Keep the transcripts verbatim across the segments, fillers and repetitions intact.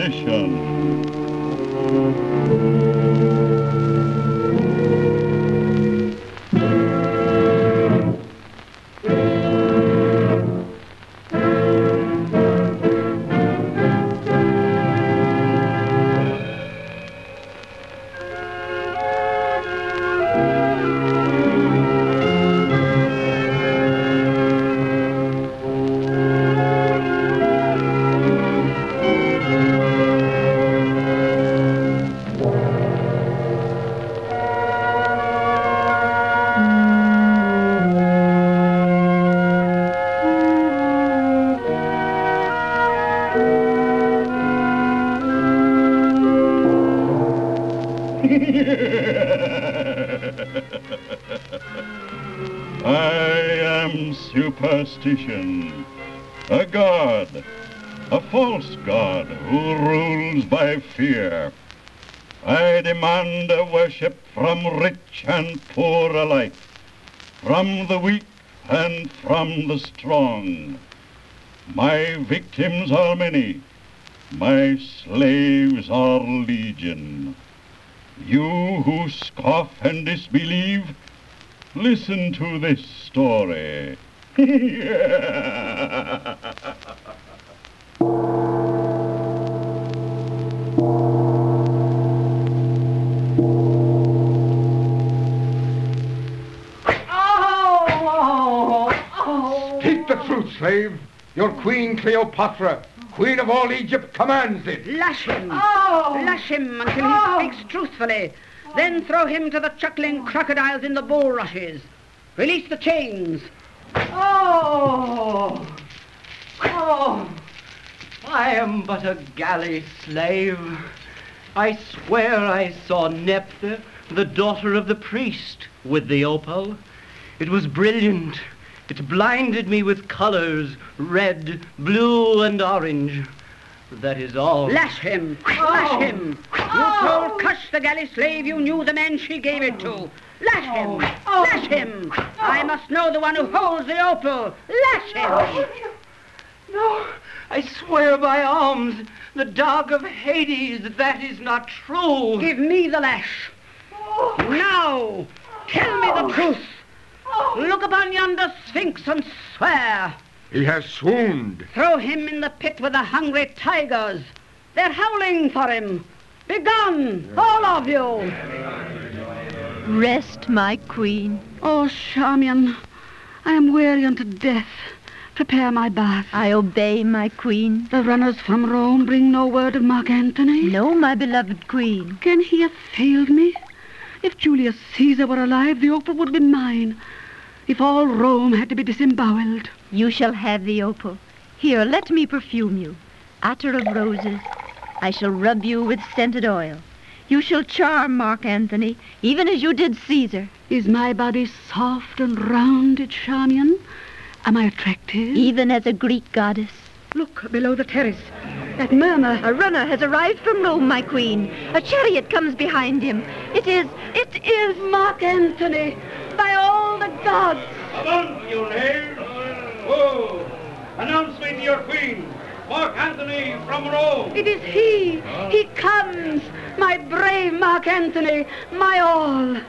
Superstition. I am Superstition, a god, a false god who rules by fear. I demand a worship from rich and poor alike, from the weak and from the strong. My victims are many, my slaves are legion. You who scoff and disbelieve, listen to this story. Speak the truth, slave. Your Queen Cleopatra, Queen of all Egypt, commands it. Lash him. Oh. Lash him until Oh. he speaks truthfully. Then throw him to the chuckling crocodiles in the bulrushes. Release the chains. Oh! Oh! I am but a galley slave. I swear I saw Nephthah, the daughter of the priest, with the opal. It was brilliant. It blinded me with colors, red, blue, and orange. That is all. Lash him. Lash him. You told Cush, the galley slave, you knew the man she gave it to. Lash him. Lash him. I must know the one who holds the opal. Lash him. No, I swear by arms, the dog of Hades, that is not true. Give me the lash. Now, tell me the truth. Look upon yonder sphinx and swear. He has swooned. Throw him in the pit with the hungry tigers. They're howling for him. Begone, all of you. Rest, my queen. Oh, Charmian, I am weary unto death. Prepare my bath. I obey, my queen. The runners from Rome bring no word of Mark Antony. No, my beloved queen. Can he have failed me? If Julius Caesar were alive, the opal would be mine. If all Rome had to be disemboweled. You shall have the opal. Here, let me perfume you. Attar of roses. I shall rub you with scented oil. You shall charm Mark Antony, even as you did Caesar. Is my body soft and rounded, Charmian? Am I attractive? Even as a Greek goddess. Look, below the terrace. That murmur. A runner has arrived from Rome, my queen. A chariot comes behind him. It is, it is... Mark Antony, by all the gods. Come on, you knave. Whoa! Announce me to your queen, Mark Antony from Rome. It is he. He comes. My brave Mark Antony, my all.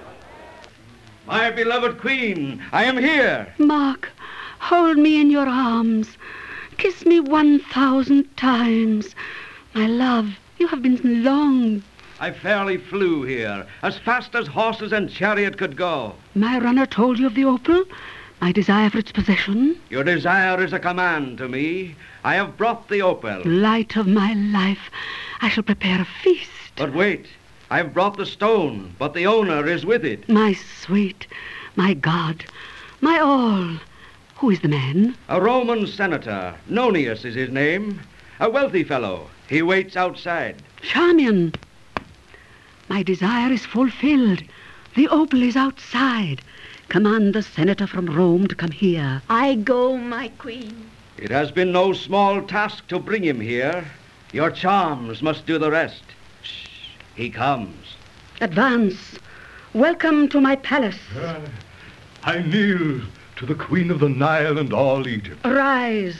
My beloved queen, I am here. Mark, hold me in your arms. Kiss me one thousand times. My love, you have been long. I fairly flew here, as fast as horses and chariot could go. My runner told you of the opal, my desire for its possession. Your desire is a command to me. I have brought the opal. Light of my life, I shall prepare a feast. But wait, I have brought the stone, but the owner is with it. My sweet, my God, my all. Who is the man? A Roman senator. Nonius is his name. A wealthy fellow. He waits outside. Charmian, my desire is fulfilled. The opal is outside. Command the senator from Rome to come here. I go, my queen. It has been no small task to bring him here. Your charms must do the rest. Shh, he comes. Advance. Welcome to my palace. I kneel to the Queen of the Nile and all Egypt. Rise.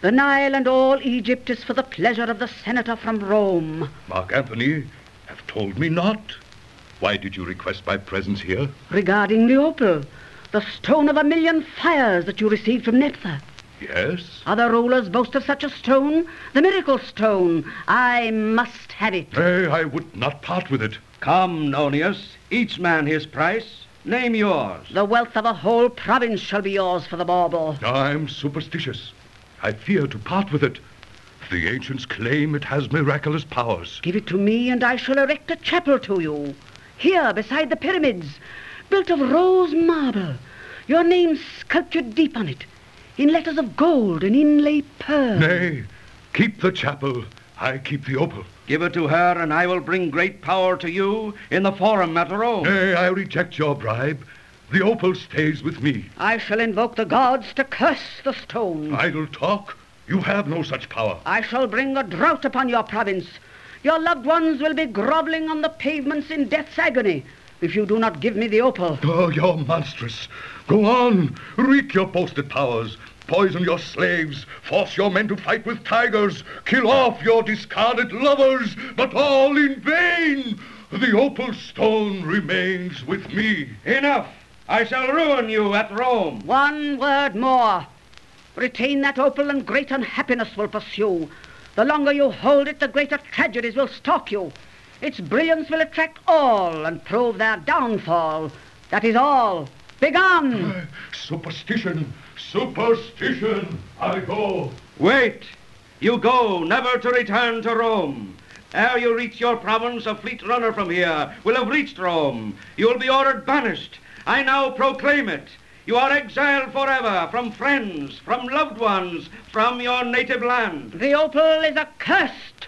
The Nile and all Egypt is for the pleasure of the senator from Rome. Mark Antony have told me not. Why did you request my presence here? Regarding the opal, the stone of a million fires that you received from Nephthah. Yes? Other rulers boast of such a stone, the miracle stone. I must have it. Nay, I would not part with it. Come, Nonius, each man his price. Name yours. The wealth of a whole province shall be yours for the bauble. I'm superstitious. I fear to part with it. The ancients claim it has miraculous powers. Give it to me, and I shall erect a chapel to you. Here, beside the pyramids, built of rose marble, your name sculptured deep on it, in letters of gold and inlay pearl. Nay, keep the chapel. I keep the opal. Give it to her, and I will bring great power to you in the forum at Rome. Nay, I reject your bribe. The opal stays with me. I shall invoke the gods to curse the stone. Idle talk. You have no such power. I shall bring a drought upon your province. Your loved ones will be groveling on the pavements in death's agony if you do not give me the opal. Oh, you're monstrous. Go on. Wreak your boasted powers. Poison your slaves. Force your men to fight with tigers. Kill off your discarded lovers. But all in vain. The opal stone remains with me. Enough. I shall ruin you at Rome. One word more. Retain that opal and great unhappiness will pursue. The longer you hold it, the greater tragedies will stalk you. Its brilliance will attract all and prove their downfall. That is all. Begone! Uh, superstition! Superstition! I go. Wait! You go, never to return to Rome. Ere you reach your province, a fleet runner from here will have reached Rome. You will be ordered banished. I now proclaim it. You are exiled forever from friends, from loved ones, from your native land. The opal is accursed.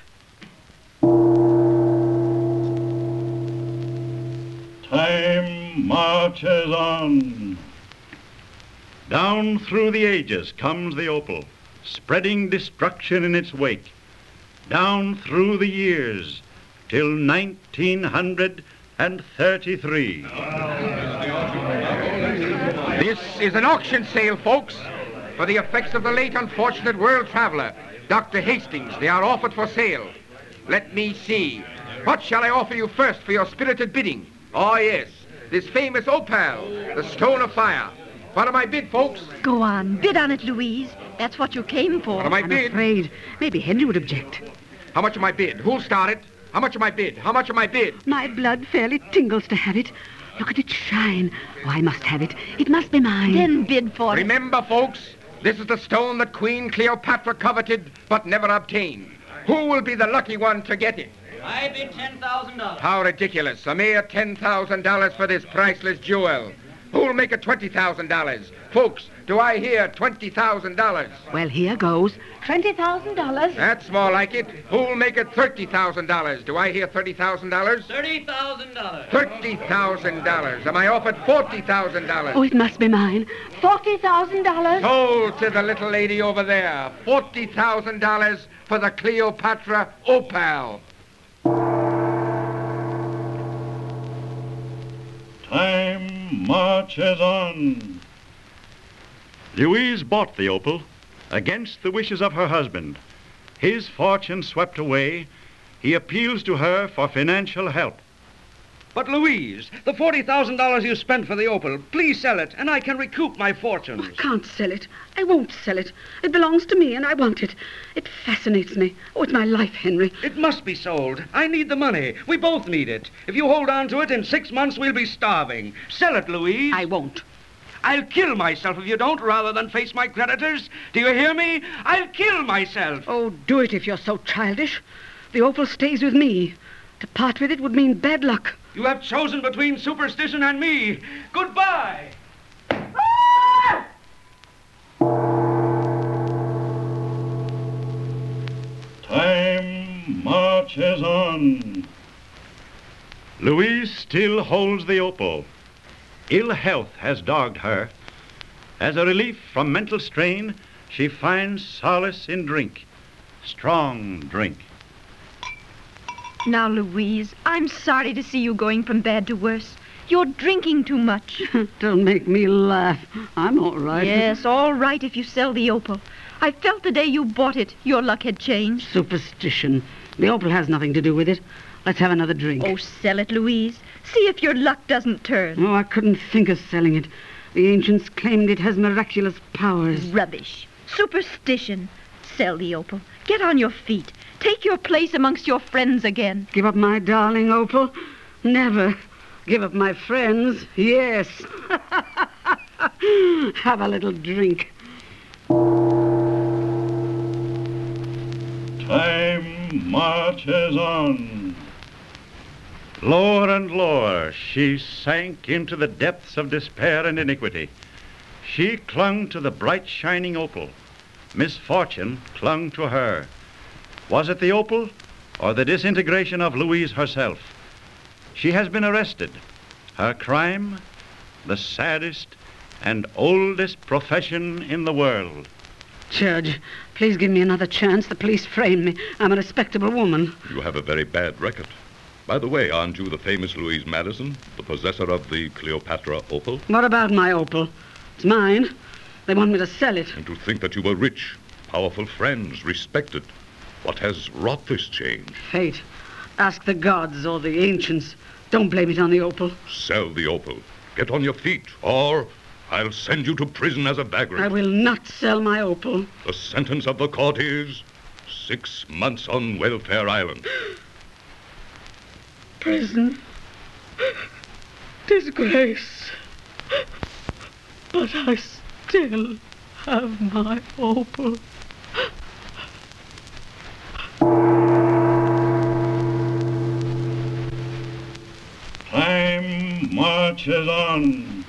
Time marches on. Down through the ages comes the opal, spreading destruction in its wake. Down through the years, till nineteen thirty-three. This is an auction sale, folks, for the effects of the late unfortunate world traveler, Doctor Hastings. They are offered for sale. Let me see. What shall I offer you first for your spirited bidding? Oh, yes, this famous opal, the stone of fire. What am I bid, folks? Go on, bid on it, Louise. That's what you came for. What am I I'm bid? afraid maybe Henry would object. How much am I bid? Who'll start it? How much am I bid? How much am I bid? My blood fairly tingles to have it. Look at it shine. Oh, I must have it. It must be mine. Then bid for it. Remember, folks, this is the stone that Queen Cleopatra coveted but never obtained. Who will be the lucky one to get it? I bid ten thousand dollars. How ridiculous. A mere ten thousand dollars for this priceless jewel. Who'll make it twenty thousand dollars? Folks, do I hear twenty thousand dollars? Well, here goes. twenty thousand dollars. That's more like it. Who'll make it thirty thousand dollars? Do I hear thirty thousand dollars? Thirty thousand dollars. thirty thousand dollars. Am I offered forty thousand dollars? Oh, it must be mine. forty thousand dollars. Sold to the little lady over there. forty thousand dollars for the Cleopatra opal. Time marches on. Louise bought the opal against the wishes of her husband. His fortune swept away, he appeals to her for financial help. But Louise, the forty thousand dollars you spent for the opal, please sell it, and I can recoup my fortunes. I can't sell it. I won't sell it. It belongs to me, and I want it. It fascinates me. Oh, it's my life, Henry. It must be sold. I need the money. We both need it. If you hold on to it, in six months we'll be starving. Sell it, Louise. I won't. I'll kill myself if you don't, rather than face my creditors. Do you hear me? I'll kill myself. Oh, do it if you're so childish. The opal stays with me. To part with it would mean bad luck. You have chosen between superstition and me. Goodbye. Time marches on. Louise still holds the opal. Ill health has dogged her. As a relief from mental strain, she finds solace in drink. Strong drink. Now, Louise, I'm sorry to see you going from bad to worse. You're drinking too much. Don't make me laugh. I'm all right. Yes, all right if you sell the opal. I felt the day you bought it your luck had changed. Superstition. The opal has nothing to do with it. Let's have another drink. Oh, sell it, Louise. See if your luck doesn't turn. Oh, I couldn't think of selling it. The ancients claimed it has miraculous powers. Rubbish. Superstition. Sell the opal. Get on your feet. Take your place amongst your friends again. Give up my darling opal? Never. Give up my friends? Yes. Have a little drink. Time marches on. Lower and lower, she sank into the depths of despair and iniquity. She clung to the bright, shining opal. Misfortune clung to her. Was it the opal or the disintegration of Louise herself? She has been arrested. Her crime, the saddest and oldest profession in the world. Judge, please give me another chance. The police framed me. I'm a respectable woman. You have a very bad record. By the way, aren't you the famous Louise Madison, the possessor of the Cleopatra opal? What about my opal? It's mine. They want me to sell it. And to think that you were rich, powerful friends, respected. What has wrought this change? Fate. Ask the gods or the ancients. Don't blame it on the opal. Sell the opal. Get on your feet, or I'll send you to prison as a vagrant. I will not sell my opal. The sentence of the court is six months on Welfare Island. Prison. Disgrace. But I still have my opal. Time marches on.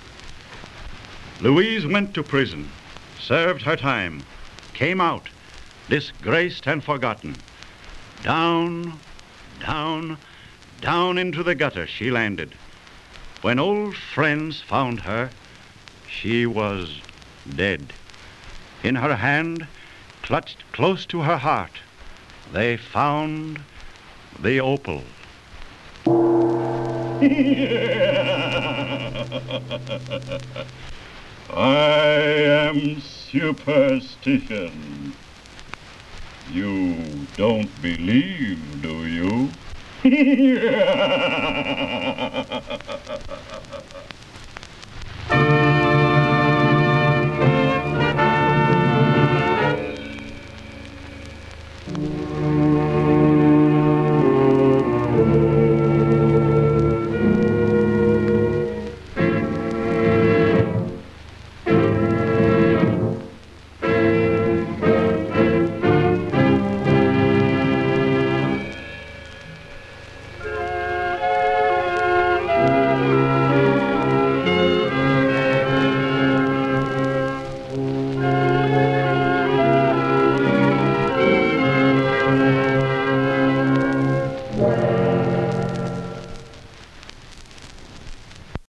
Louise went to prison, served her time, came out, disgraced and forgotten. Down, down, down into the gutter she landed. When old friends found her, she was dead. In her hand, clutched close to her heart, they found the opal. I am superstition. You don't believe, do you?